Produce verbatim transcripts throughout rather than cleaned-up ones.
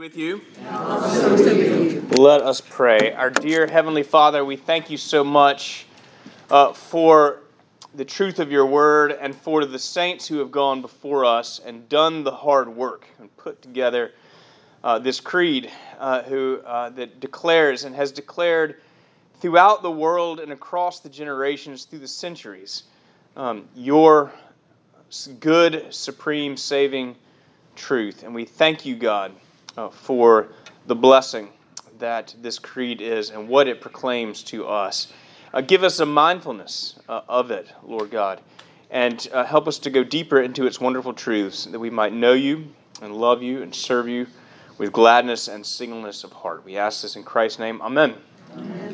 With you. Let us pray. Our dear Heavenly Father, we thank you so much uh, for the truth of your word and for the saints who have gone before us and done the hard work and put together uh, this creed uh, who uh, that declares and has declared throughout the world and across the generations through the centuries um, your good, supreme, saving truth. And we thank you, God, Uh, for the blessing that this creed is and what it proclaims to us. Uh, give us a mindfulness uh, of it, Lord God, and uh, help us to go deeper into its wonderful truths, that we might know you and love you and serve you with gladness and singleness of heart. We ask this in Christ's name. Amen. Amen.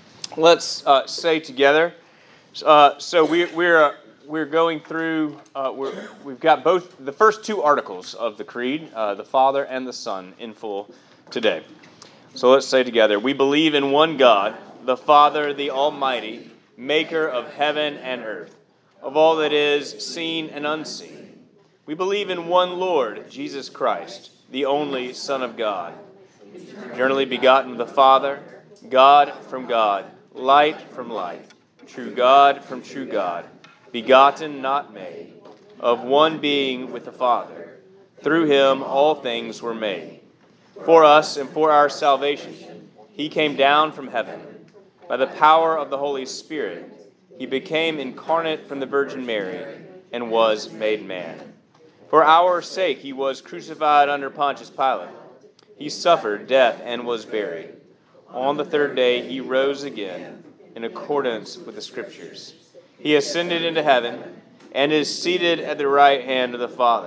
Let's uh, say together. Uh, so we, we're uh, we're going through. Uh, we're, we've got both the first two articles of the creed, uh, the Father and the Son, in full today. So let's say together: we believe in one God, the Father, the Almighty, Maker of heaven and earth, of all that is seen and unseen. We believe in one Lord, Jesus Christ, the only Son of God, eternally begotten of the Father, God from God, light from light, true God from true God, begotten, not made, of one being with the Father. Through him all things were made. For us and for our salvation, he came down from heaven. By the power of the Holy Spirit, he became incarnate from the Virgin Mary and was made man. For our sake he was crucified under Pontius Pilate. He suffered death and was buried. On the third day he rose again in accordance with the Scriptures. He ascended into heaven and is seated at the right hand of the Father.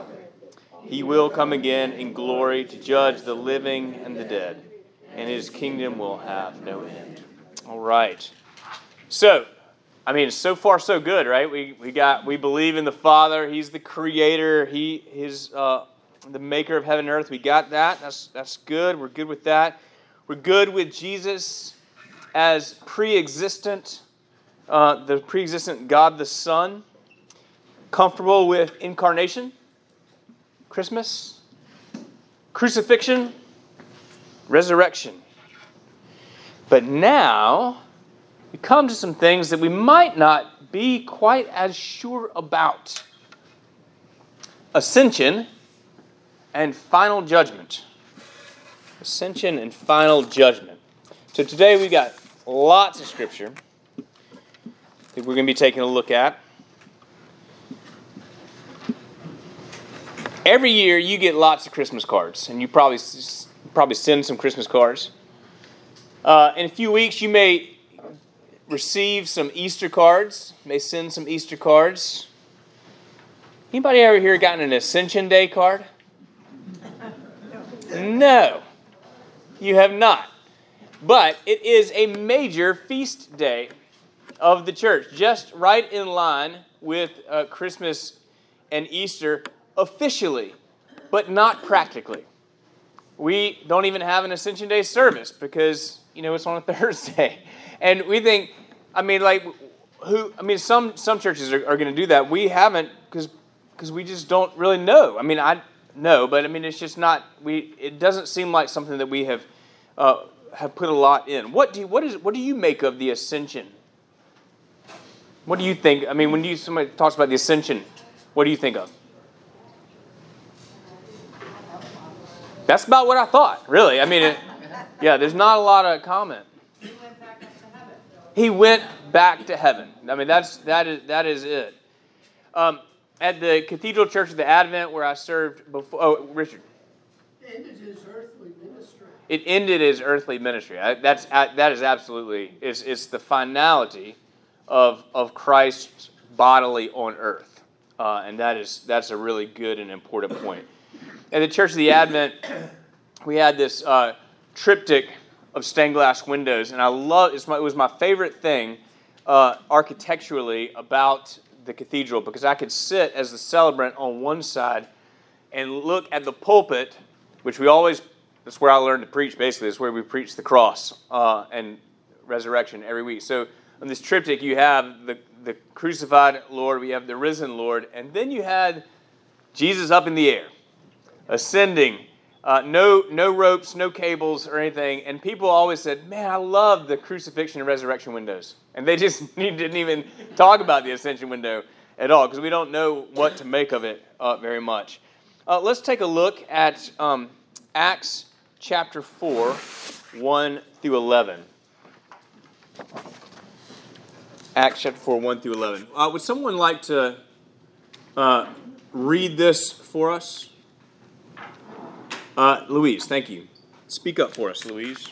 He will come again in glory to judge the living and the dead, and his kingdom will have no end. All right. So, I mean, so far so good, right? We we got we believe in the Father. He's the Creator. He is uh, the Maker of heaven and earth. We got that. That's that's good. We're good with that. We're good with Jesus as pre-existent. Uh, the pre-existent God the Son, comfortable with incarnation, Christmas, crucifixion, resurrection. But now we come to some things that we might not be quite as sure about. Ascension and final judgment. Ascension and final judgment. So today we got lots of scripture that we're going to be taking a look at. Every year you get lots of Christmas cards, and you probably probably send some Christmas cards. Uh, in a few weeks you may receive some Easter cards, may send some Easter cards. Anybody ever here gotten an Ascension Day card? No, you have not. But it is a major feast day of the church, just right in line with uh, Christmas and Easter officially, but not practically. We don't even have an Ascension Day service because, you know, it's on a Thursday. And we think, I mean, like, who, I mean, some some churches are, are going to do that. We haven't because because we just don't really know. I mean, I know, but I mean, it's just not, we, it doesn't seem like something that we have uh, have put a lot in. What do you, what is, what do you make of the Ascension? What do you think? I mean, when you somebody talks about the Ascension, what do you think of? That's about what I thought, really. I mean, it, yeah, there's not a lot of comment. He went back to heaven. He went back to heaven. I mean, that's that is that is it. Um, at the Cathedral Church of the Advent, where I served before, oh, Richard. It ended his earthly ministry. It ended his earthly ministry. I, that's that is absolutely it's it's the finality of of Christ bodily on earth, uh, and that is that's a really good and important point. At the Church of the Advent, we had this uh, triptych of stained glass windows, and I love it's my, it was my favorite thing uh, architecturally about the cathedral, because I could sit as the celebrant on one side and look at the pulpit, which we always that's where I learned to preach. Basically, it's where we preach the cross uh, and resurrection every week. So on this triptych, you have the, the crucified Lord, we have the risen Lord, and then you had Jesus up in the air, ascending Uh, no, no ropes, no cables or anything. And people always said, man, I love the crucifixion and resurrection windows. And they just didn't even talk about the ascension window at all because we don't know what to make of it uh, very much. Uh, let's take a look at um, Acts chapter four, one through eleven. Acts chapter four, one through eleven. Uh, would someone like to uh, read this for us? Uh, Louise, thank you. Speak up for us, Louise.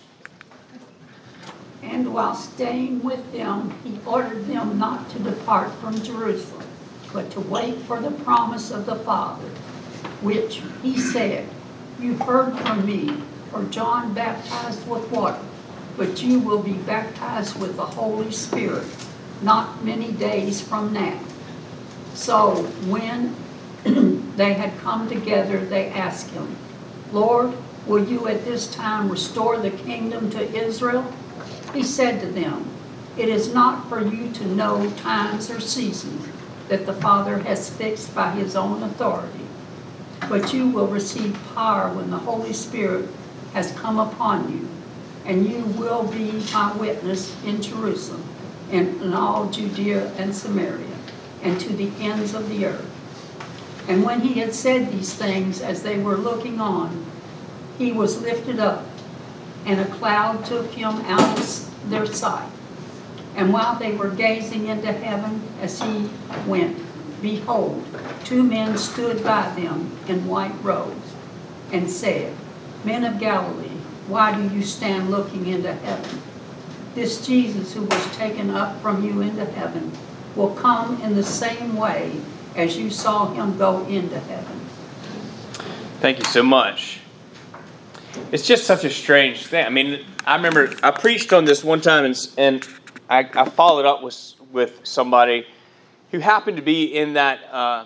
And while staying with them, he ordered them not to depart from Jerusalem, but to wait for the promise of the Father, which he said, you heard from me, for John baptized with water, but you will be baptized with the Holy Spirit not many days from now. So when they had come together, they asked him, Lord, will you at this time restore the kingdom to Israel? He said to them, it is not for you to know times or seasons that the Father has fixed by his own authority, but you will receive power when the Holy Spirit has come upon you, and you will be my witness in Jerusalem and in all Judea and Samaria, and to the ends of the earth. And when he had said these things, as they were looking on, he was lifted up, and a cloud took him out of their sight. And while they were gazing into heaven as he went, behold, two men stood by them in white robes, and said, Men of Galilee, why do you stand looking into heaven? This Jesus who was taken up from you into heaven will come in the same way as you saw him go into heaven. Thank you so much. It's just such a strange thing. I mean, I remember I preached on this one time, and, and I, I followed up with with somebody who happened to be in that uh,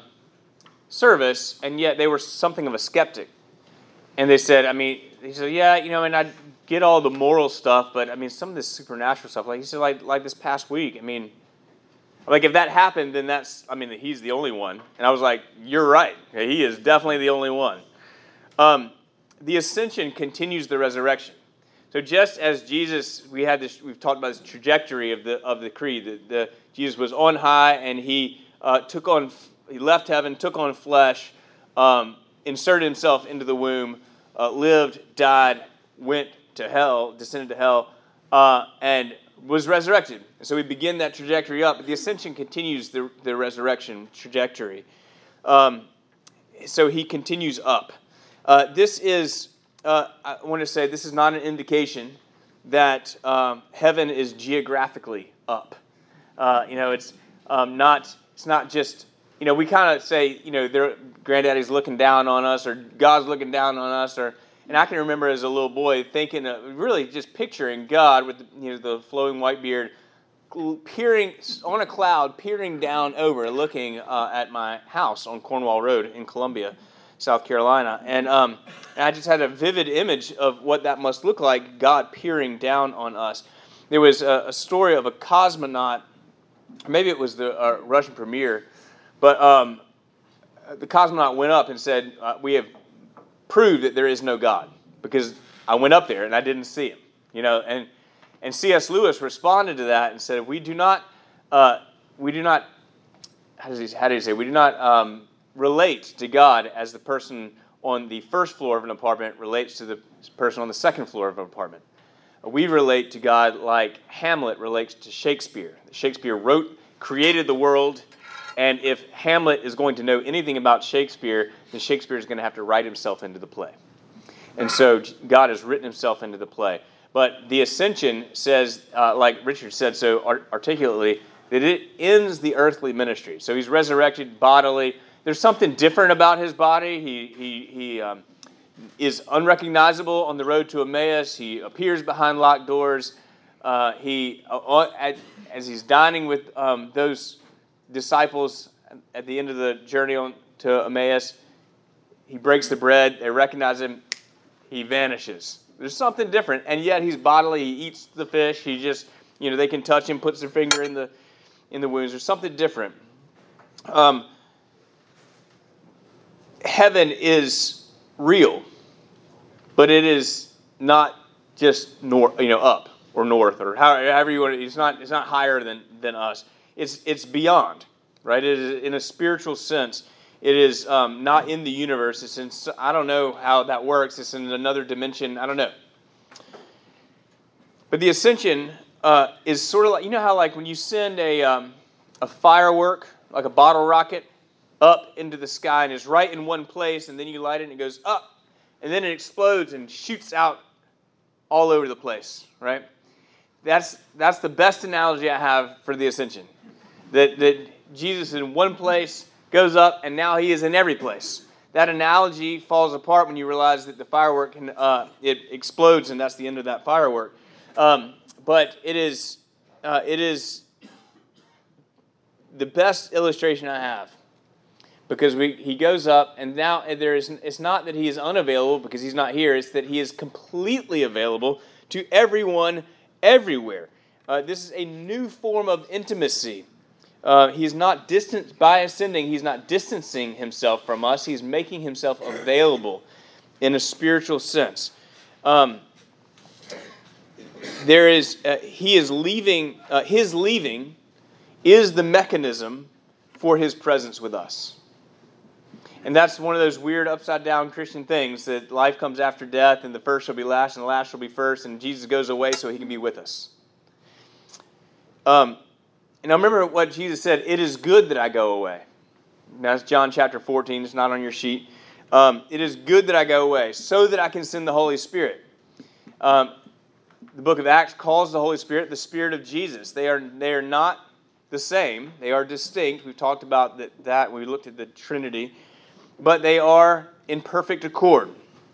service, and yet they were something of a skeptic. And they said, I mean, he said, yeah, you know, and I get all the moral stuff, but I mean, some of this supernatural stuff, like he said, like like this past week, I mean, like if that happened, then that's, I mean, he's the only one. And I was like, you're right. He is definitely the only one. Um, the ascension continues the resurrection. So just as Jesus, we had this, we've talked about this trajectory of the of the creed. The, the Jesus was on high, and he uh, took on, he left heaven, took on flesh, um, inserted himself into the womb, uh, lived, died, went to hell, descended to hell, uh, and was resurrected. So we begin that trajectory up, but the ascension continues the, the resurrection trajectory. Um, so he continues up. Uh, this is, uh, I want to say, this is not an indication that um, heaven is geographically up. Uh, you know, it's um, not. It's not just. You know, we kind of say, you know, their granddaddy's looking down on us, or God's looking down on us, or. And I can remember as a little boy thinking, of, really just picturing God with, you know, the flowing white beard, peering on a cloud, peering down over, looking uh, at my house on Cornwall Road in Columbia, South Carolina. And, um, and I just had a vivid image of what that must look like, God peering down on us. There was a, a story of a cosmonaut, maybe it was the uh, Russian premier, but um, the cosmonaut went up and said, uh, we have proved that there is no God, because I went up there and I didn't see him. You know, and and C S Lewis responded to that and said, we do not, uh, we do not, how does he, how do you say, we do not um, relate to God as the person on the first floor of an apartment relates to the person on the second floor of an apartment. We relate to God like Hamlet relates to Shakespeare. Shakespeare wrote, created the world, and if Hamlet is going to know anything about Shakespeare, then Shakespeare is going to have to write himself into the play. And so God has written himself into the play. But the ascension says, uh, like Richard said so art- articulately, that it ends the earthly ministry. So he's resurrected bodily. There's something different about his body. He he he um, is unrecognizable on the road to Emmaus. He appears behind locked doors. Uh, he uh, at, as he's dining with um, those disciples at the end of the journey on to Emmaus, he breaks the bread. They recognize him. He vanishes. There's something different, and yet he's bodily. He eats the fish. He just, you know, they can touch him, puts their finger in the in the wounds. There's something different. Um, heaven is real. but it is not just north, you know, up or north or however you want to. It's not. It's not higher than than us. It's it's beyond, right? It is in a spiritual sense. It is um, not in the universe. It's in. I don't know how that works. It's in another dimension. I don't know. But the ascension uh, is sort of like, you know how like when you send a um, a firework, like a bottle rocket, up into the sky and it's right in one place, and then you light it and it goes up, and then it explodes and shoots out all over the place, right? That's that's the best analogy I have for the ascension. That that Jesus is in one place, goes up, and now he is in every place. That analogy falls apart when you realize that the firework can uh, it explodes, and that's the end of that firework. Um, but it is uh, it is the best illustration I have, because we he goes up, and now there is it's not that he is unavailable because he's not here. It's that he is completely available to everyone, everywhere. Uh, this is a new form of intimacy. Uh, he's not distant by ascending. He's not distancing himself from us. He's making himself available in a spiritual sense. Um, there is uh, he is leaving. Uh, his leaving is the mechanism for his presence with us. And that's one of those weird upside-down Christian things, that life comes after death, and the first shall be last, and the last shall be first, and Jesus goes away so he can be with us. Um, and I remember what Jesus said, "It is good that I go away." And that's John chapter fourteen. It's not on your sheet. Um, it is good that I go away so that I can send the Holy Spirit. Um, the book of Acts calls the Holy Spirit the Spirit of Jesus. They are, they are not the same. They are distinct. We've talked about that, that when we looked at the Trinity. But they are in perfect accord.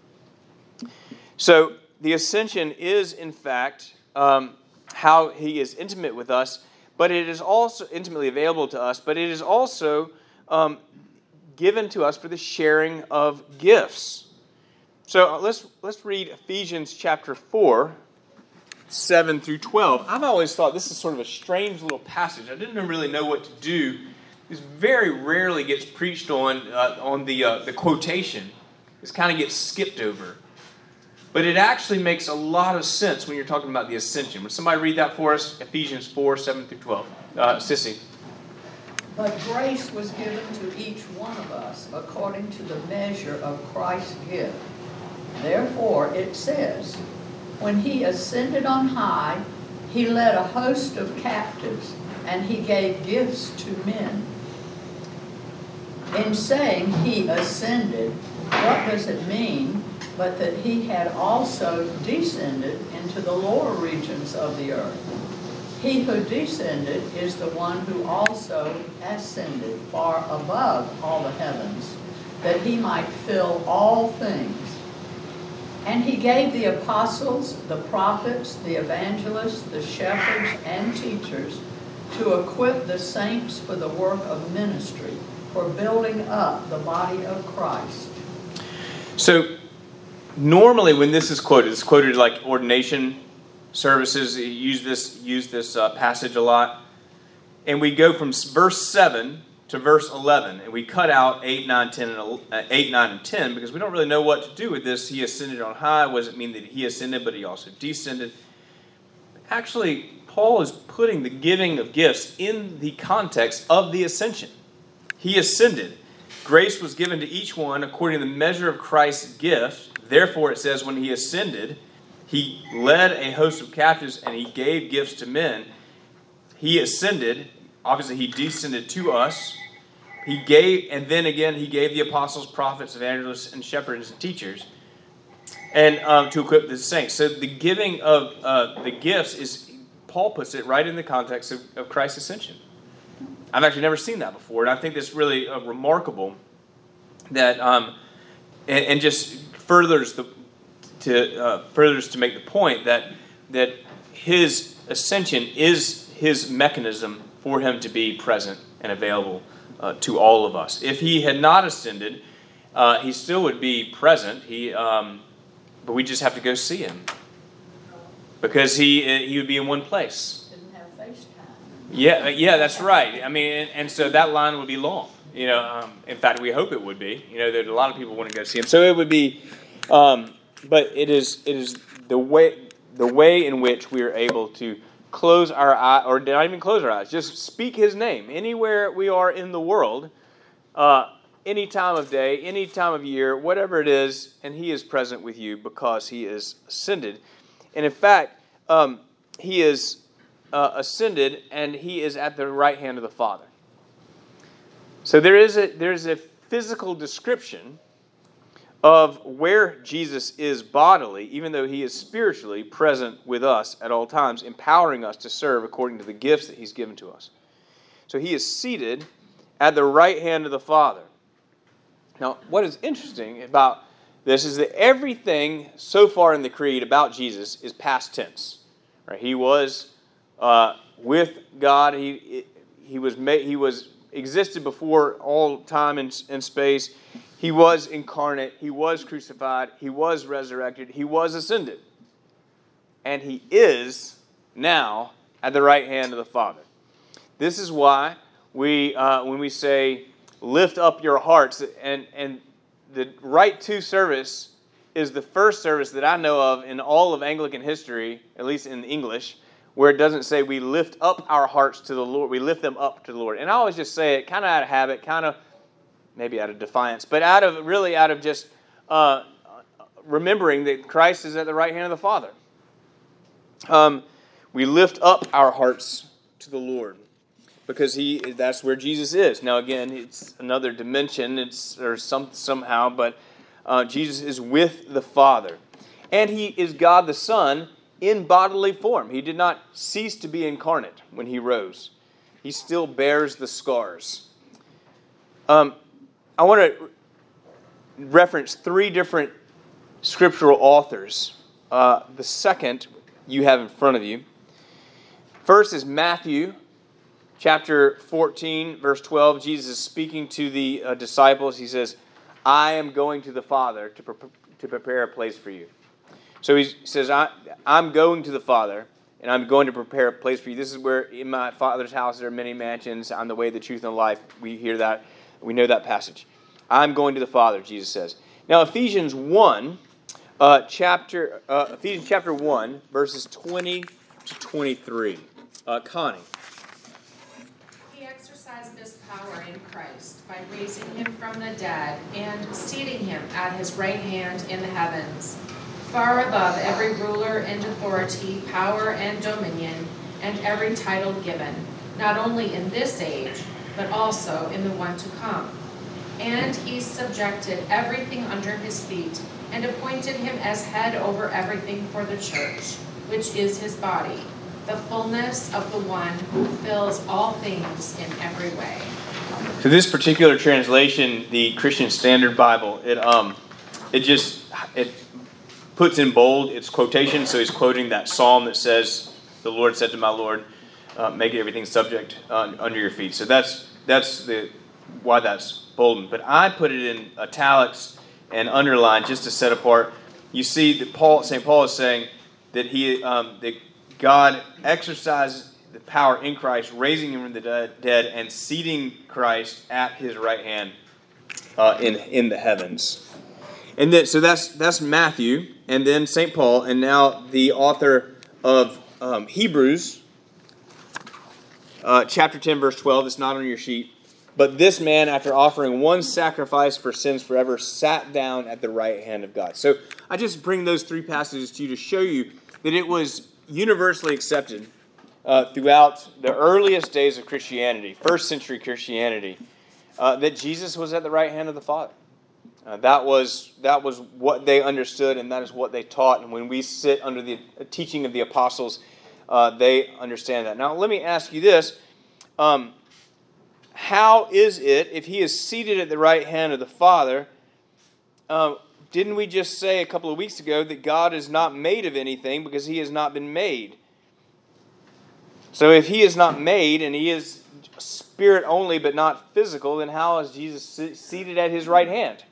So the ascension is, in fact, um, how he is intimate with us, but it is also intimately available to us, but it is also um, given to us for the sharing of gifts. So let's let's read Ephesians chapter four, seven through twelve. I've always thought this is sort of a strange little passage. I didn't really know what to do. This very rarely gets preached on uh, on the uh, the quotation. This kind of gets skipped over. But it actually makes a lot of sense when you're talking about the ascension. Would somebody read that for us? Ephesians four, seven through twelve. Uh, Sissy. But grace was given to each one of us according to the measure of Christ's gift. Therefore it says, when he ascended on high, he led a host of captives, and he gave gifts to men. In saying he ascended, what does it mean but that he had also descended into the lower regions of the earth? He who descended is the one who also ascended far above all the heavens, that he might fill all things. And he gave the apostles, the prophets, the evangelists, the shepherds, and teachers to equip the saints for the work of ministry, for building up the body of Christ. So, normally when this is quoted, it's quoted like ordination services. You use this, use this uh, passage a lot. And we go from verse seven to verse eleven, and we cut out eight, nine, ten, and eight, nine, and ten, because we don't really know what to do with this. He ascended on high. What does it mean that he ascended, but he also descended? Actually, Paul is putting the giving of gifts in the context of the ascension. He ascended. Grace was given to each one according to the measure of Christ's gift. Therefore, it says, when he ascended, he led a host of captives and he gave gifts to men. He ascended. Obviously, he descended to us. He gave, and then again, he gave the apostles, prophets, evangelists, and shepherds and teachers, and um, to equip the saints. So the giving of uh, the gifts is, Paul puts it right in the context of, of Christ's ascension. I've actually never seen that before, and I think that's really uh, remarkable. That um, and, and just furthers the to uh, furthers to make the point that that his ascension is his mechanism for him to be present and available uh, to all of us. If he had not ascended, uh, he still would be present. He, um, but we just have to go see him because he he would be in one place. Didn't have FaceTime. Yeah, yeah, that's right. I mean, and, and so that line would be long. You know, um, in fact, we hope it would be. You know, that a lot of people want to go see him. So it would be, um, but it is it is the way the way in which we are able to close our eye, or not even close our eyes, just speak His name anywhere we are in the world, uh, any time of day, any time of year, whatever it is, and He is present with you because He is ascended. And in fact, um, He is uh, ascended, and He is at the right hand of the Father. So there is a there is a physical description of where Jesus is bodily, even though He is spiritually present with us at all times, empowering us to serve according to the gifts that He's given to us. So He is seated at the right hand of the Father. Now, what is interesting about this is that everything so far in the Creed about Jesus is past tense. Right? He was uh, with God. He he was made, he was existed before all time and, and space. He was incarnate, He was crucified, He was resurrected, He was ascended. And He is now at the right hand of the Father. This is why we, uh, when we say, lift up your hearts, and, and the Rite Two service is the first service that I know of in all of Anglican history, at least in English, where it doesn't say we lift up our hearts to the Lord, we lift them up to the Lord. And I always just say it kind of out of habit, kind of maybe out of defiance, but out of really out of just uh, remembering that Christ is at the right hand of the Father. Um, we lift up our hearts to the Lord because He that's where Jesus is. Now again, it's another dimension, it's or some somehow, but uh, Jesus is with the Father, and He is God the Son in bodily form. He did not cease to be incarnate when He rose. He still bears the scars. Um, I want to reference three different scriptural authors. Uh, the second you have in front of you. First is Matthew, chapter fourteen, verse twelve. Jesus is speaking to the uh, disciples. He says, I am going to the Father to, pre- to prepare a place for you. So he says, I, I'm going to the Father, and I'm going to prepare a place for you. This is where in my Father's house there are many mansions. I'm the way, the truth, and the life. We hear that. We know that passage. I'm going to the Father, Jesus says. Now, Ephesians one, uh, chapter uh, Ephesians chapter one, verses twenty to twenty-three. Uh, Connie. He exercised this power in Christ by raising Him from the dead and seating Him at His right hand in the heavens, far above every ruler and authority, power and dominion, and every title given, not only in this age, but also in the one to come. And He subjected everything under His feet, and appointed Him as head over everything for the church, which is His body, the fullness of the one who fills all things in every way. So this particular translation, the Christian Standard Bible, it um, it just it puts in bold its quotation. So he's quoting that psalm that says, "The Lord said to my Lord, uh, make everything subject uh, under your feet." So that's that's the why that's bolden. But I put it in italics and underlined just to set apart. You see that Paul, Saint Paul is saying that he um, that God exercised the power in Christ, raising Him from the dead, and seating Christ at His right hand uh, in in the heavens. And then, so that's that's Matthew, and then Saint Paul, and now the author of um, Hebrews, uh, chapter ten, verse twelve. It's not on your sheet. But this man, after offering one sacrifice for sins forever, sat down at the right hand of God. So I just bring those three passages to you to show you that it was universally accepted uh, throughout the earliest days of Christianity, first century Christianity, uh, that Jesus was at the right hand of the Father. Uh, that was that was what they understood, and that is what they taught. And when we sit under the teaching of the apostles, uh, they understand that. Now, let me ask you this. Um, how is it, if He is seated at the right hand of the Father, uh, didn't we just say a couple of weeks ago that God is not made of anything because He has not been made? So if He is not made and He is spirit only but not physical, then how is Jesus seated at His right hand?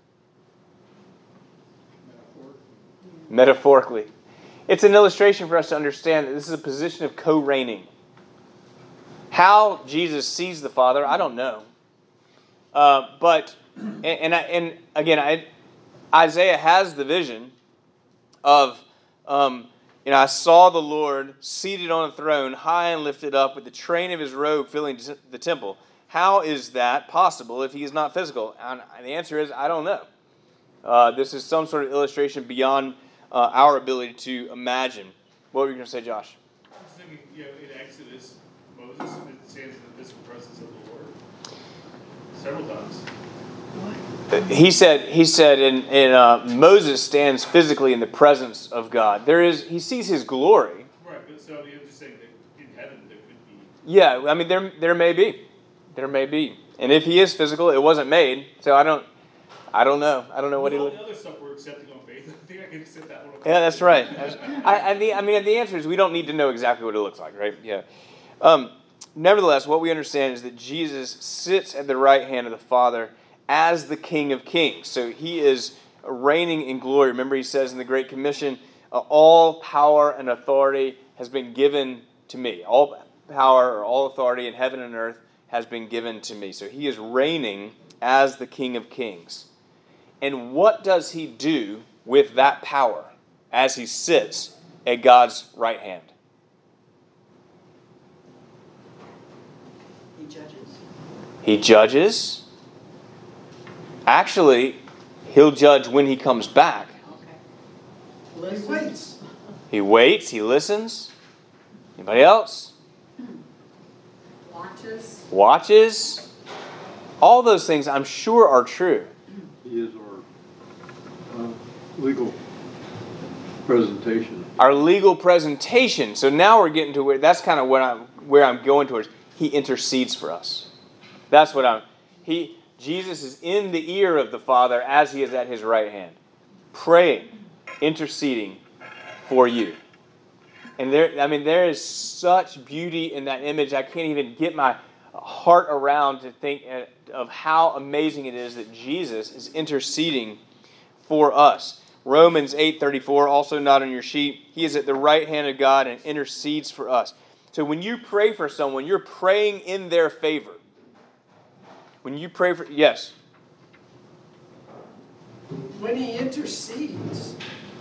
Metaphorically. It's an illustration for us to understand that this is a position of co-reigning. How Jesus sees the Father, I don't know. Uh, but, and, and, and again, I, Isaiah has the vision of, um, you know, I saw the Lord seated on a throne, high and lifted up, with the train of his robe filling the temple. How is that possible if he is not physical? And the answer is, I don't know. Uh, this is some sort of illustration beyond uh, our ability to imagine. What were you going to say, Josh? I was thinking, you know, in Exodus, Moses stands in the physical presence of the Lord several times. He said, he said, in, in uh, Moses stands physically in the presence of God. There is, he sees his glory. Right, but so I'm just saying that in heaven there could be. Yeah, I mean, there, there may be, there may be, and if he is physical, it wasn't made. So I don't, I don't know. I don't know what well, he. All the other stuff we're accepting on faith. I think I can accept that one. On Yeah, that's right. I, I, the, I mean, the answer is we don't need to know exactly what it looks like, right? Yeah. Um, nevertheless, what we understand is that Jesus sits at the right hand of the Father as the King of Kings. So he is reigning in glory. Remember, he says in the Great Commission, uh, all power and authority has been given to me. All power or all authority in heaven and earth has been given to me. So he is reigning as the King of Kings. And what does he do with that power as he sits at God's right hand? He judges. He judges. Actually, he'll judge when he comes back. Okay. He waits. He waits, he listens. Anybody else? Watches. Watches. All those things I'm sure are true. He is our uh, legal presentation. Our legal presentation. So now we're getting to where that's kind of where I'm where I'm going towards. He intercedes for us. That's what I'm. He Jesus is in the ear of the Father as he is at his right hand, praying, interceding for you. And there, I mean, there is such beauty in that image. I can't even get my heart around to think of how amazing it is that Jesus is interceding for us. Romans eight thirty-four, also not on your sheet. He is at the right hand of God and intercedes for us. So when you pray for someone, you're praying in their favor. When you pray for, yes? When he intercedes,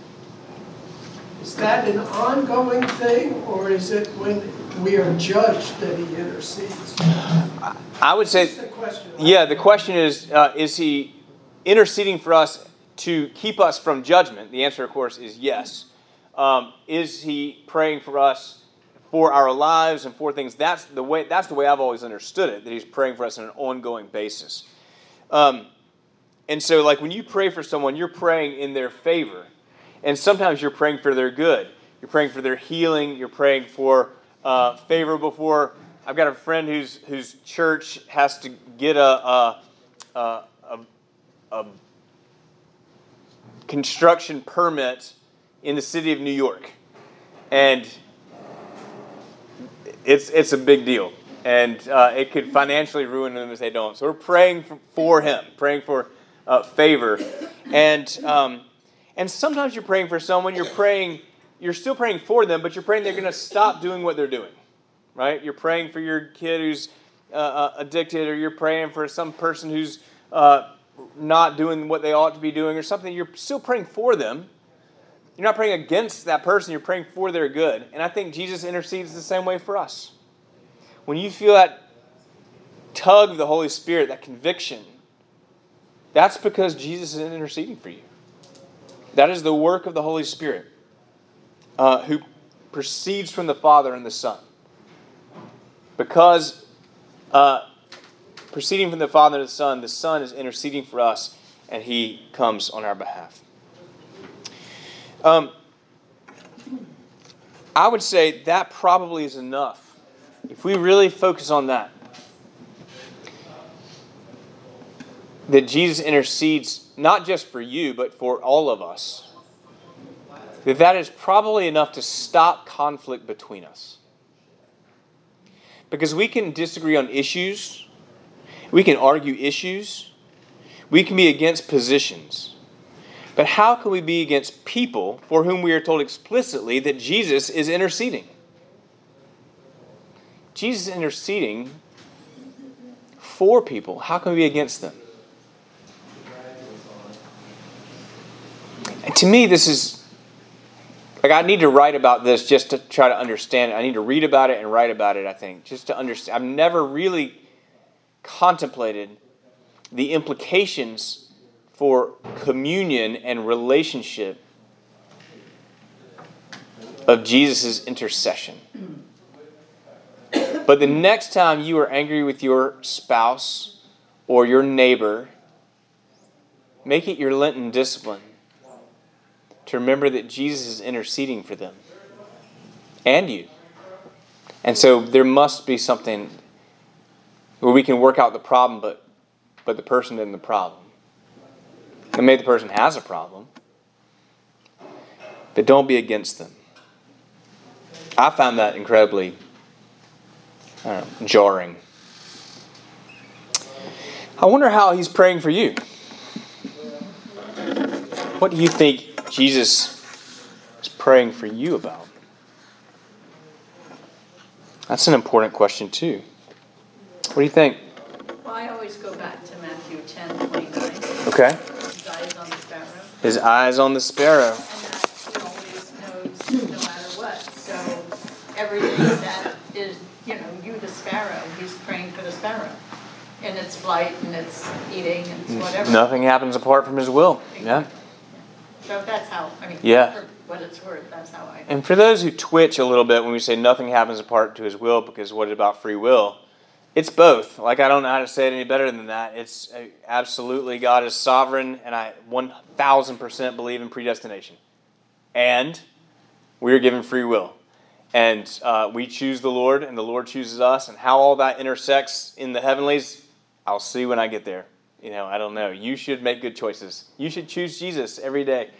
is that an ongoing thing, or is it when we are judged that he intercedes? I would say, That's the question. yeah, the question is, uh, is he interceding for us to keep us from judgment? The answer, of course, is yes. Um, is he praying for us for our lives and for things? That's the way. That's the way I've always understood it. That he's praying for us on an ongoing basis. Um, and so, like when you pray for someone, you're praying in their favor, and sometimes you're praying for their good. You're praying for their healing. You're praying for uh, favor before. I've got a friend whose whose church has to get a a, a, a, a construction permit in the city of New York, and it's it's a big deal, and uh, it could financially ruin them if they don't. So we're praying for, for him, praying for uh, favor, and um, and sometimes you're praying for someone. You're praying, you're still praying for them, but you're praying they're going to stop doing what they're doing, right? You're praying for your kid who's uh, uh, addicted, or you're praying for some person who's uh, not doing what they ought to be doing, or something. You're still praying for them. You're not praying against that person. You're praying for their good. And I think Jesus intercedes the same way for us. When you feel that tug of the Holy Spirit, that conviction, that's because Jesus is interceding for you. That is the work of the Holy Spirit, uh, who proceeds from the Father and the Son. Because uh, proceeding from the Father and the Son, the Son is interceding for us, and he comes on our behalf. Um, I would say that probably is enough. If we really focus on that, that Jesus intercedes not just for you, but for all of us, that that is probably enough to stop conflict between us. Because we can disagree on issues, we can argue issues, we can be against positions. But how can we be against people for whom we are told explicitly that Jesus is interceding? Jesus is interceding for people. How can we be against them? And to me, this is Like, I need to write about this just to try to understand it. I need to read about it and write about it, I think, just to understand. I've never really contemplated the implications for communion and relationship of Jesus' intercession. But the next time you are angry with your spouse or your neighbor, make it your Lenten discipline to remember that Jesus is interceding for them and you. And so there must be something where we can work out the problem, but but the person isn't the problem. And maybe the person has a problem, but don't be against them. I found that incredibly I don't know, jarring. I wonder how he's praying for you. What do you think Jesus is praying for you about? That's an important question too. What do you think? Well, I always go back to Matthew ten twenty-nine. Okay. His eyes on the sparrow. His eyes on the sparrow. And that he always knows no matter what. So everything that is, you know, you the sparrow, he's praying for the sparrow. And its flight and its eating and it's whatever. Nothing happens apart from his will. Yeah. So that's how, I mean, Yeah. for what it's worth, that's how I... And for those who twitch a little bit when we say nothing happens apart to his will, because what about free will? It's both. Like, I don't know how to say it any better than that. It's uh, absolutely God is sovereign, and I one thousand percent believe in predestination. And we are given free will. And uh, we choose the Lord, and the Lord chooses us. And how all that intersects in the heavenlies, I'll see when I get there. You know, I don't know. You should make good choices. You should choose Jesus every day.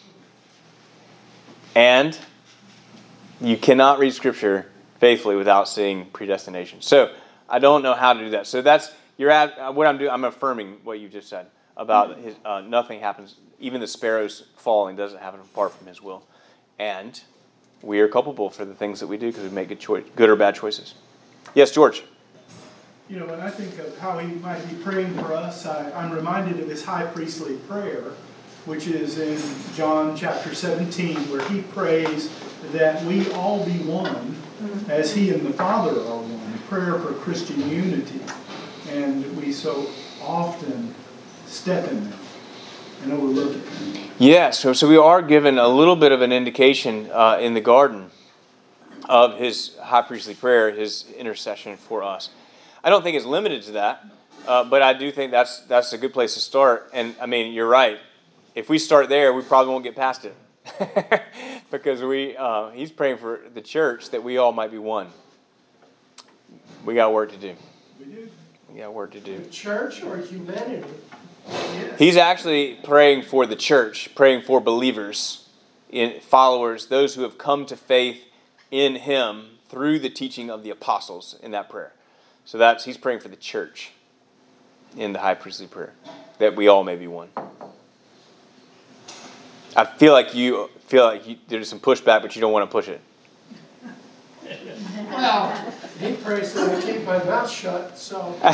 And you cannot read Scripture faithfully without seeing predestination. So I don't know how to do that. So that's you're at what I'm doing. I'm affirming what you just said about his, uh, nothing happens. Even the sparrows falling doesn't happen apart from his will. And we are culpable for the things that we do because we make good choice, good or bad choices. Yes, George. You know, when I think of how he might be praying for us, I, I'm reminded of his high priestly prayer, which is in John chapter seventeen, where he prays that we all be one as he and the Father are one. Prayer for Christian unity. And we so often step in that and overlook it. Yes, so, so we are given a little bit of an indication uh, in the garden of his high priestly prayer, his intercession for us. I don't think it's limited to that, uh, but I do think that's that's a good place to start. And I mean, you're right. If we start there, we probably won't get past it. Because we uh, he's praying for the church that we all might be one. We got work to do. We do. We got work to do. The church or humanity? Yes. He's actually praying for the church, praying for believers, in followers, those who have come to faith in him through the teaching of the apostles in that prayer. So that's he's praying for the church in the high priestly prayer, that we all may be one. I feel like you feel like you, there's some pushback, but you don't want to push it. Well, he prays that I keep my mouth shut, so you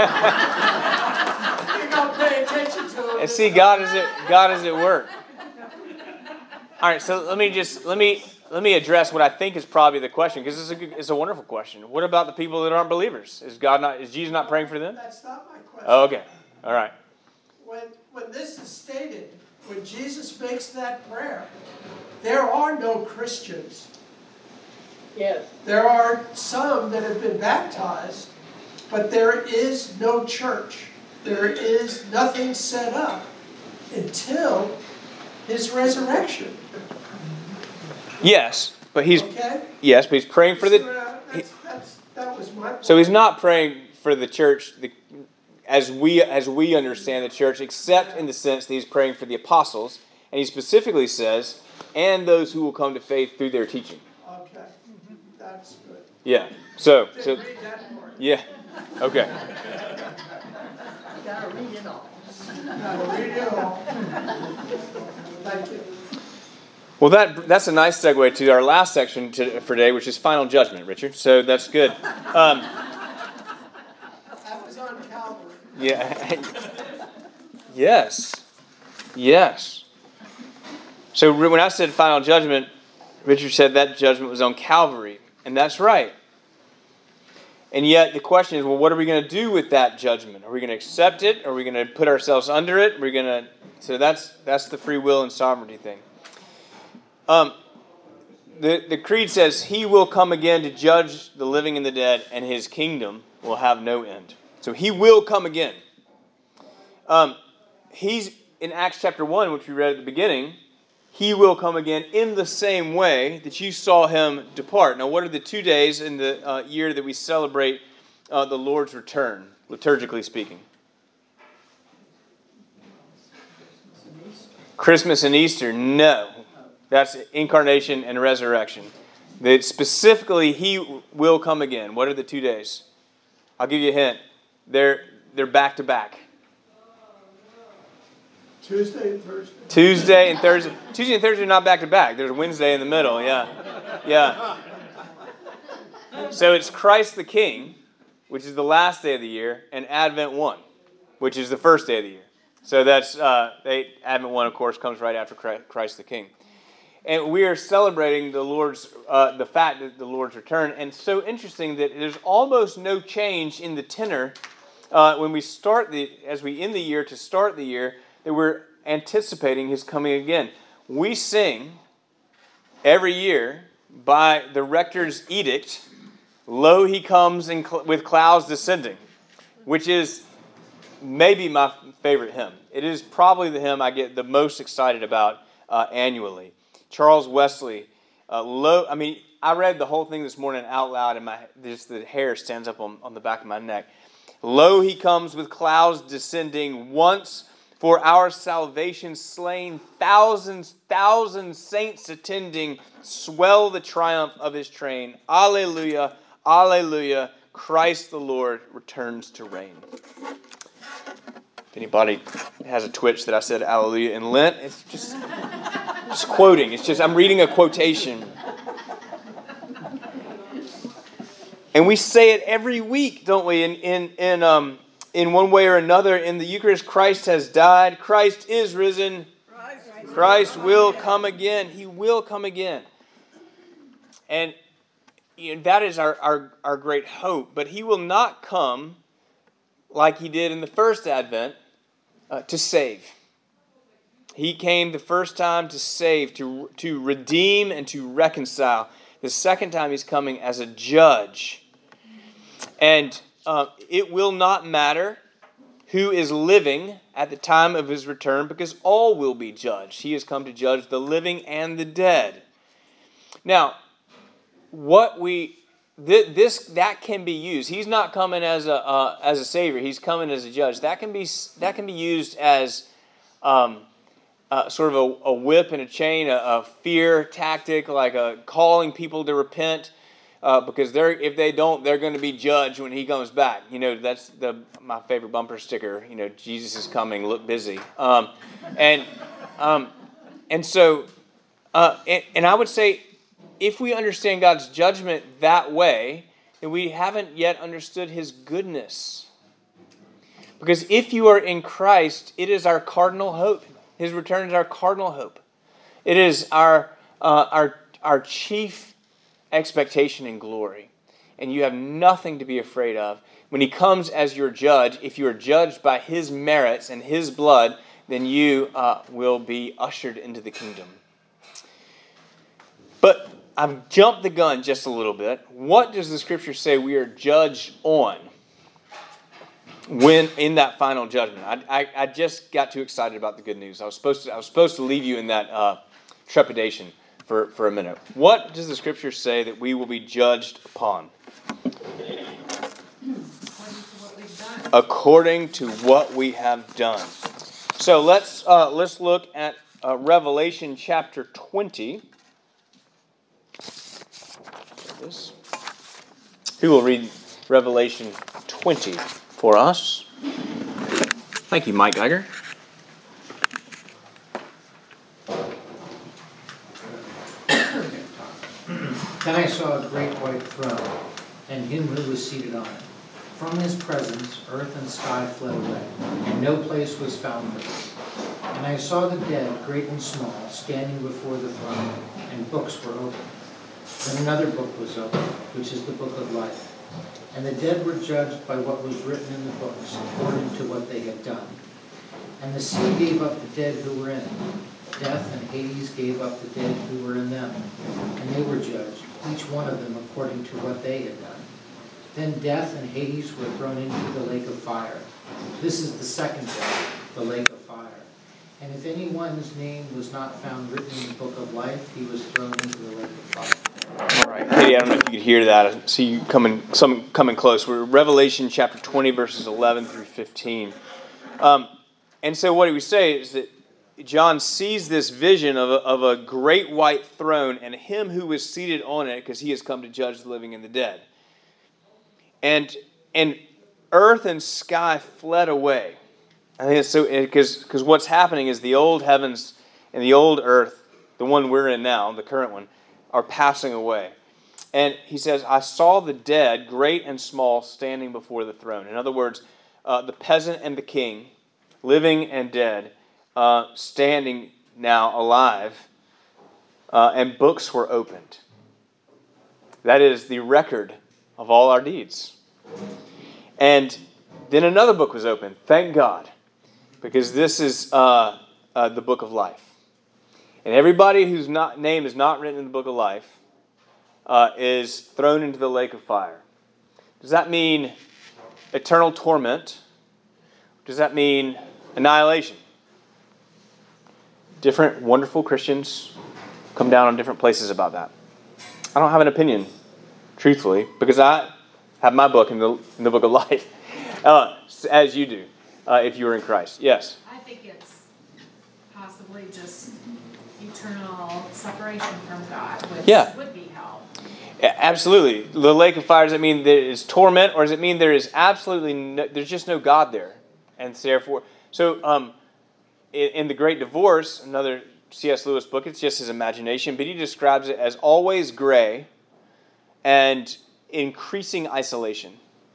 don't pay attention to him. And see, God is at God is at work. All right, so let me just let me let me address what I think is probably the question, because it's a good, it's a wonderful question. What about the people that aren't believers? Is God not is Jesus not praying for them? That's not my question. Oh, okay, all right. When when this is stated, when Jesus makes that prayer, there are no Christians. Yes. There are some that have been baptized, but there is no church. There is nothing set up until his resurrection. Yes, but he's Okay? yes, but he's praying for the. So, uh, that's, that's, that was my point. So he's not praying for the church, the, as we as we understand the church, except in the sense that he's praying for the apostles, and he specifically says, and those who will come to faith through their teaching. Okay, that's good. Yeah. So Didn't so read that part. yeah. Okay. You gotta read it all. Gotta read it all. Thank you. Well, that that's a nice segue to our last section to, for today, which is final judgment, Richard. So that's good. Um, That was on Calvary. yeah. Yes. Yes. So when I said final judgment, Richard said that judgment was on Calvary, and that's right. And yet the question is, well, what are we going to do with that judgment? Are we going to accept it? Are we going to put ourselves under it? Are we going to? So that's that's the free will and sovereignty thing. Um, the the creed says He will come again to judge the living and the dead, and His kingdom will have no end. So He will come again. Um, he's in Acts chapter one, which we read at the beginning. He will come again in the same way that you saw Him depart. Now, what are the two days in the uh, year that we celebrate uh, the Lord's return, liturgically speaking? Christmas and Easter? No. That's incarnation and resurrection. That specifically, He will come again. What are the two days? I'll give you a hint. They're they're back to back. Tuesday and Thursday. Tuesday and Thursday. Tuesday and Thursday are not back to back. There's Wednesday in the middle. Yeah, yeah. So it's Christ the King, which is the last day of the year, and Advent one, which is the first day of the year. So that's uh, they, Advent one, of course, comes right after Christ the King, and we are celebrating the Lord's uh, the fact that the Lord's return. And so interesting that there's almost no change in the tenor uh, when we start the as we end the year to start the year. That we're anticipating His coming again. We sing every year by the rector's edict, "Lo, He comes in cl- with clouds descending," which is maybe my favorite hymn. It is probably the hymn I get the most excited about uh, annually. Charles Wesley, uh, "Lo," I mean, I read the whole thing this morning out loud, and my just the hair stands up on, on the back of my neck. "Lo, He comes with clouds descending, once for our salvation slain, thousands, thousands saints attending, swell the triumph of His train. Alleluia, alleluia, Christ the Lord returns to reign." If anybody has a twitch that I said alleluia in Lent, it's just, just quoting. It's just, I'm reading a quotation. And we say it every week, don't we? In, in, in, um, In one way or another, in the Eucharist, Christ has died. Christ is risen. Christ will come again. He will come again. And you know, that is our, our, our great hope. But He will not come like He did in the first Advent uh, to save. He came the first time to save, to, to redeem, and to reconcile. The second time He's coming as a judge. And Uh, it will not matter who is living at the time of His return, because all will be judged. He has come to judge the living and the dead. Now, what we th- this that can be used. He's not coming as a uh, as a savior. He's coming as a judge. That can be that can be used as um, uh, sort of a, a whip and a chain, a, a fear tactic, like a calling people to repent. Uh, because they're if they don't, they're going to be judged when He comes back. You know, that's the my favorite bumper sticker. You know, Jesus is coming. Look busy. Um, and um, and so, uh, and, and I would say, if we understand God's judgment that way, then we haven't yet understood His goodness. Because if you are in Christ, it is our cardinal hope. His return is our cardinal hope. It is our uh, our our chief expectation and glory. And you have nothing to be afraid of. When He comes as your judge, if you are judged by His merits and His blood, then you uh, will be ushered into the kingdom. But I've jumped the gun just a little bit. What does the Scripture say we are judged on when in that final judgment? I, I, I just got too excited about the good news. I was supposed to I was supposed to leave you in that uh, trepidation for, for a minute. What does the Scripture say that we will be judged upon? According to what we have done. So let's uh, let's look at uh, Revelation chapter twenty. This. Who will read Revelation twenty for us? Thank you, Mike Geiger. Then I saw a great white throne, and Him who was seated on it. From His presence, earth and sky fled away, and no place was found for them. And I saw the dead, great and small, standing before the throne, and books were opened. Then another book was opened, which is the book of life. And the dead were judged by what was written in the books, according to what they had done. And the sea gave up the dead who were in it. Death and Hades gave up the dead who were in them. And they were judged, each one of them according to what they had done. Then death and Hades were thrown into the lake of fire. This is the second death, the lake of fire. And if anyone's name was not found written in the book of life, he was thrown into the lake of fire. All right, Katie, I don't know if you could hear that. I see you coming, some coming close. We're Revelation chapter twenty, verses eleven through fifteen. Um, and so what we say is that John sees this vision of a, of a great white throne and him who is seated on it, because he has come to judge the living and the dead. And and earth and sky fled away. I think it's so because because what's happening is the old heavens and the old earth, the one we're in now, the current one, are passing away. And he says, I saw the dead, great and small, standing before the throne. In other words, uh, the peasant and the king, living and dead, uh, standing now alive, uh, and books were opened. That is the record of all our deeds. And then another book was opened, thank God, because this is uh, uh, the book of life. And everybody whose not, name is not written in the book of life uh, is thrown into the lake of fire. Does that mean eternal torment? Does that mean annihilation? Different wonderful Christians come down on different places about that. I don't have an opinion, truthfully, because I have my book in the, in the book of life, uh, as you do, uh, if you are in Christ. Yes? I think it's possibly just eternal separation from God, which Yeah. would be hell. Absolutely. The lake of fire, does it mean there is torment, or does it mean there is absolutely no, there's just no God there? And therefore, so um, in, in The Great Divorce, another C S Lewis book, it's just his imagination, but he describes it as always gray and increasing isolation.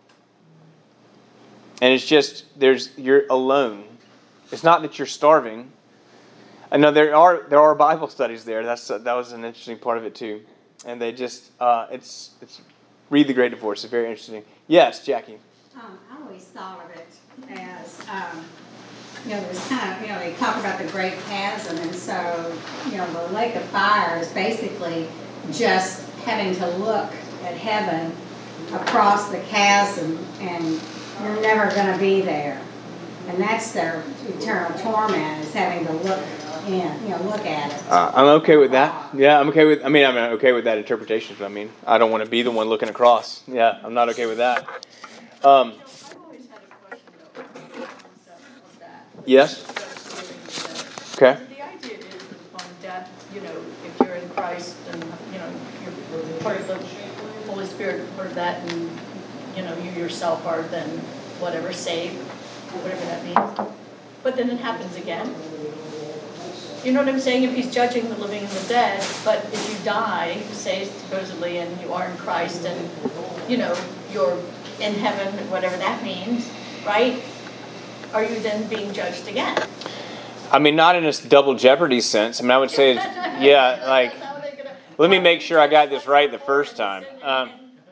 And it's just, there's you're alone. It's not that you're starving. I know there are there are Bible studies there. That's that was an interesting part of it too. And they just uh, it's it's read The Great Divorce. It's very interesting. Yes, Jackie. Um, I always thought of it as um, you know, there's kind of, you know, they talk about the great chasm, and so you know the lake of fire is basically just having to look at heaven across the chasm, and you're never going to be there. And that's their eternal torment, is having to look in, you know, look at it. Uh, I'm okay with that. Yeah, I'm okay with, I mean, I'm okay with that interpretation. I mean, I don't want to be the one looking across. Yeah, I'm not okay with that. Um, I've always had a question though, in terms of that. yes? Okay. The idea is that on death, you know, if you're in Christ and, you know, you're part of the Holy Spirit, part of that, and, you know, you yourself are then whatever, saved, whatever that means. But then it happens again. You know what I'm saying? If he's judging the living and the dead, but if you die, say supposedly, and you are in Christ, and, you know, you're in heaven, whatever that means, right? Are you then being judged again? I mean, not in a double jeopardy sense. I mean, I would say, yeah, like, let me make sure I got this right the first time. Um,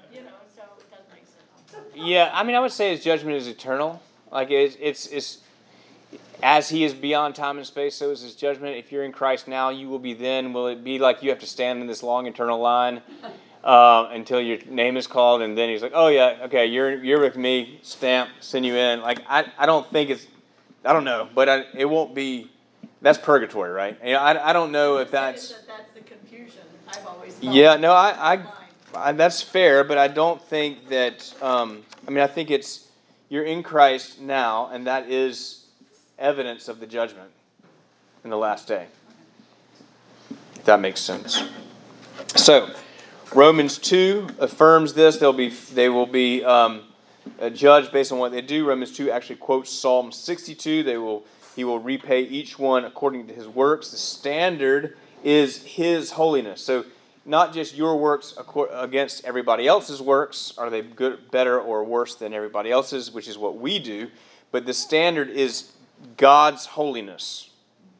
yeah, I mean, I would say his judgment is eternal. Like, it's, it's, it's as he is beyond time and space, so is his judgment. If you're in Christ now, you will be then. Will it be like you have to stand in this long eternal line uh, until your name is called, and then he's like, oh yeah, okay, you're you're with me, stamp, send you in. Like, I, I don't think it's, I don't know, but I, it won't be, that's purgatory, right? You know, I, I don't know if that's... That's the confusion I've always thought. Yeah, no, I, I, I that's fair, but I don't think that, um, I mean, I think it's, you're in Christ now, and that is evidence of the judgment in the last day. If that makes sense. So, Romans two affirms this. They'll be, they will be um, judged based on what they do. Romans two actually quotes Psalm sixty-two. They will, he will repay each one according to his works. The standard is his holiness. So, not just your works against everybody else's works. Are they good, better, or worse than everybody else's, which is what we do. But the standard is God's holiness.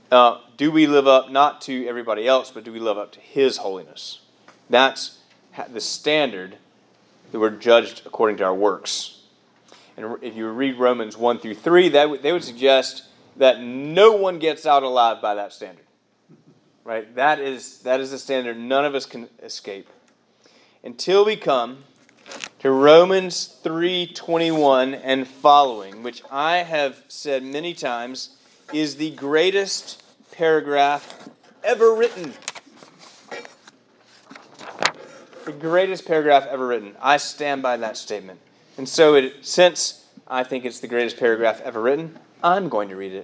uh, do we live up not to everybody else, but do we live up to His holiness? That's the standard that we're judged according to our works. And if you read Romans one through three, that w- they would suggest that no one gets out alive by that standard. Right? That is that is the standard none of us can escape. Until we come to Romans three twenty-one and following, which I have said many times is the greatest paragraph ever written. The greatest paragraph ever written. I stand by that statement. And so it, since I think it's the greatest paragraph ever written, I'm going to read it.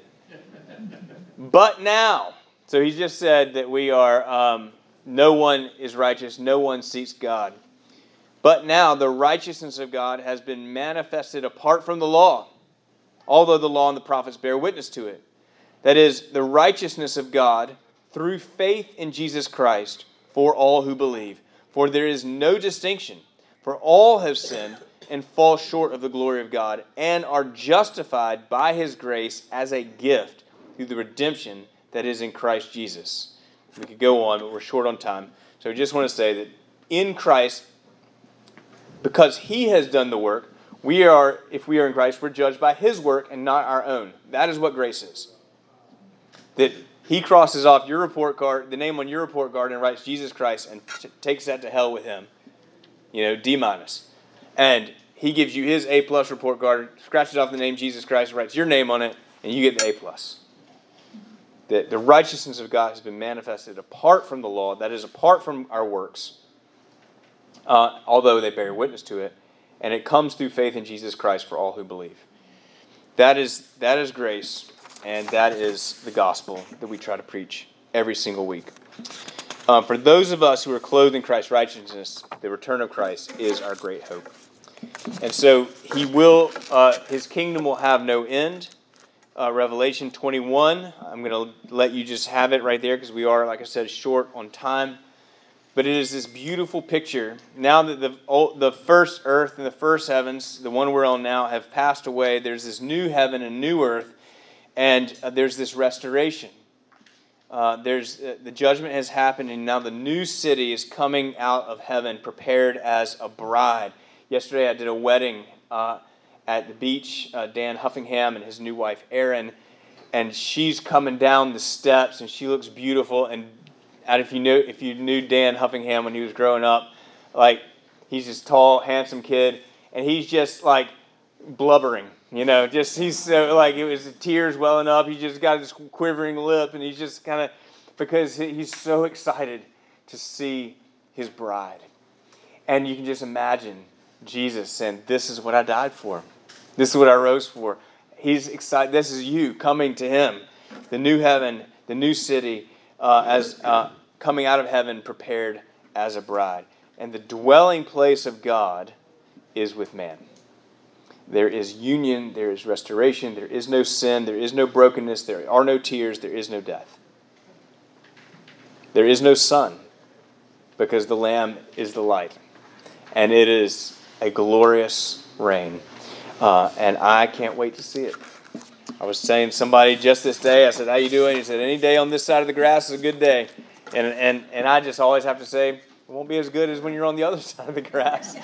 But now, so he just said that we are, um, no one is righteous, no one seeks God. But now the righteousness of God has been manifested apart from the law, although the law and the prophets bear witness to it. That is, the righteousness of God through faith in Jesus Christ for all who believe. For there is no distinction, for all have sinned and fall short of the glory of God, and are justified by His grace as a gift through the redemption that is in Christ Jesus. We could go on, but we're short on time. So I just want to say that in Christ, because He has done the work, we are, if we are in Christ, we're judged by His work and not our own. That is what grace is. That He crosses off your report card, the name on your report card, and writes Jesus Christ and t- takes that to hell with Him. You know, D minus. And He gives you His A plus report card, scratches off the name Jesus Christ, writes your name on it, and you get the A plus. That the righteousness of God has been manifested apart from the law, that is, apart from our works, uh, although they bear witness to it, and it comes through faith in Jesus Christ for all who believe. That is that is grace. And that is the gospel that we try to preach every single week. Um, for those of us who are clothed in Christ's righteousness, the return of Christ is our great hope. And so He will, uh, His kingdom will have no end. Uh, Revelation twenty-one, I'm going to let you just have it right there because we are, like I said, short on time. But it is this beautiful picture. Now that the old, the first earth and the first heavens, the one we're on now, have passed away, there's this new heaven and new earth. And uh, there's this restoration. Uh, there's uh, the judgment has happened, and now the new city is coming out of heaven, prepared as a bride. Yesterday, I did a wedding uh, at the beach. Uh, Dan Huffingham and his new wife Erin, and she's coming down the steps, and she looks beautiful. And, and if you knew if you knew Dan Huffingham when he was growing up, like he's this tall, handsome kid, and he's just like blubbering. You know, just he's so like it was the tears welling up. He just got this quivering lip, and he's just kind of because he's so excited to see his bride. And you can just imagine Jesus saying, "This is what I died for. This is what I rose for." He's excited. This is you coming to Him, the new heaven, the new city, uh, as uh, coming out of heaven, prepared as a bride, and the dwelling place of God is with man. There is union, there is restoration, there is no sin, there is no brokenness, there are no tears, there is no death. There is no sun, because the Lamb is the light. And it is a glorious reign. Uh, and I can't wait to see it. I was saying to somebody just this day, I said, "How you doing?" He said, "Any day on this side of the grass is a good day." And and and I just always have to say, it won't be as good as when you're on the other side of the grass.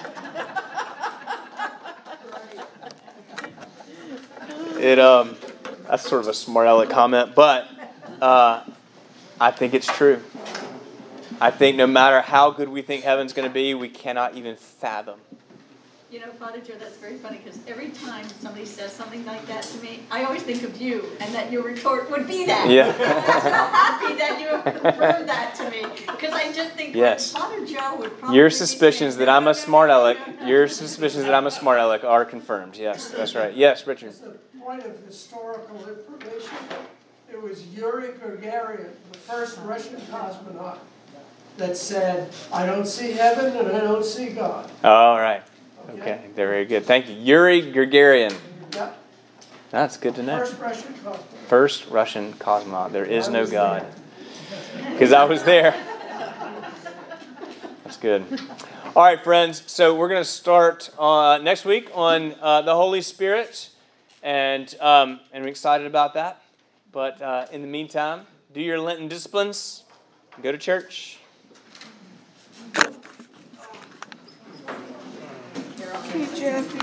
It um, that's sort of a smart aleck comment, but uh, I think it's true. I think no matter how good we think heaven's going to be, we cannot even fathom. You know, Father Joe, that's very funny because every time somebody says something like that to me, I always think of you and that your retort would be that. Yeah. I'm so happy that you have confirmed that to me because I just think yes. Father Joe would probably Your be suspicions saying, that I'm "No, a no, no, smart no, aleck, no, no, no." your suspicions that I'm a smart aleck are confirmed. Yes, that's right. Yes, Richard. As a point of historical information, it was Yuri Gagarin, the first Russian cosmonaut, that said, "I don't see heaven and I don't see God." All right. Okay, very good. Thank you. Yuri Gagarin. Yep. That's good to know. First Russian cosmonaut. First Russian cosmonaut. There is no God. Because I was there. That's good. All right, friends. So we're going to start uh, next week on uh, the Holy Spirit. And, um, and I'm excited about that. But uh, in the meantime, do your Lenten disciplines, go to church. Hey, Jeff.